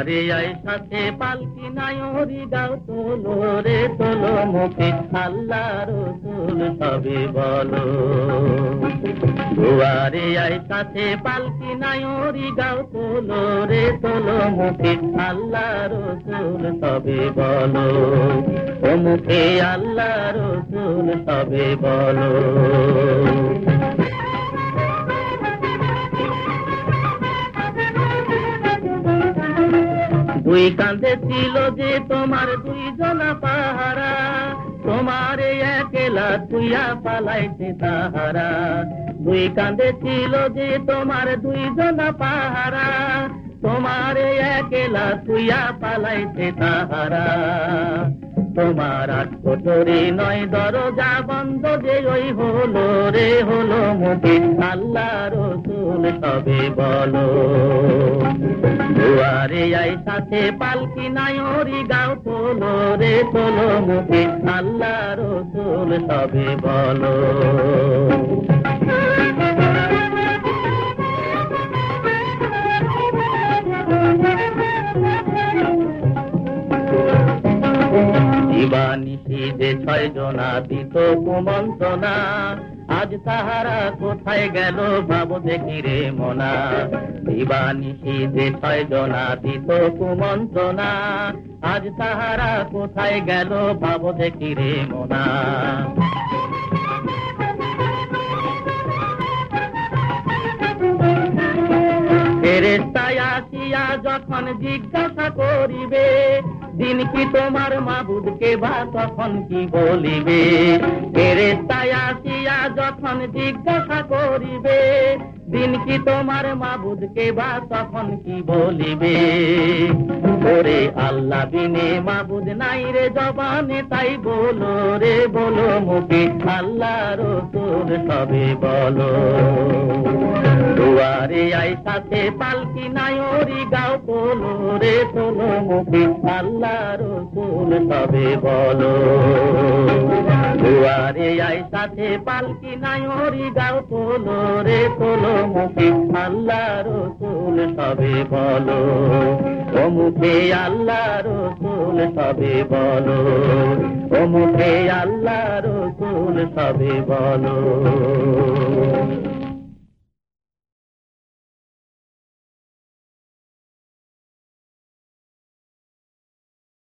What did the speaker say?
দুয়ারে আয় সাথে পালকি নাই হরি গাও তোলো রে তোলো মুখে আল্লাহ রসুল সবে বলো। দুয়ারে আয় সাথে পালকি নাই হরি গাও তোলো রে তোলো মুখে আল্লাহ রসুল সবে বলো। ও মুখে আল্লাহ রসুল সবে বলো। দুই কাঁধে ছিল যে তোমার দুইজনা পাহারা, তোমার একলা তুইয়া পালাইছে তাহারা। দুই কাঁধে ছিল যে তোমার দুইজনা পাহারা, তোমার একলা তুইয়া পালাইছে তাহারা। তোমার আট কোটরে নয় দরজা বন্ধ যে ওই হলো রে হলো মুখে আল্লাহ রসুল সবে বলো। দুয়ারে আই সাথে পালকি নাই হরি গাও তোলো রে তোলো মুখে আল্লাহ রসুল সবে বলো। দিবানিশি যে ছয় জনা দিত কুমন্ত্রণা, আজ তাহারা কোথায় গেল ভাবো দেখি রে মনা। দিবানিশি যে ছয় জনা দিত কুমন্ত্রণা, আজ তাহারা কোথায় গেল ভাবো দেখি রে মনা। ফেরেশতায় আসিয়া যখন জিজ্ঞাসা করিবে, দিন কি তোমার মাবুদকে বা তখন কি বলিবে। ফেরেশতায় আসিয়া যখন জিজ্ঞাসা করিবে, দিন কি তোমার মাবুদকে বা তখন কি বলিবে। ওরে আল্লাহ বিনে মাবুদ নাই রে জবানে, তাই বলো রে বলো মুখে আল্লাহ রসুল সবে বলো। দুয়ারে আই সাথে পালকি নাই হরি গাও তোলো রে তোলো মুখে আল্লাহ রসুল সবে বলো। দুয়ারে আই সাথে পালকি নাই হরি গাও তোলো রে তোলো মুখে আল্লাহ রসুল সবে বলো। ও মুখে আল্লাহ রসুল সবে বলো। ও মুখে আল্লাহ রসুল সবে বলো।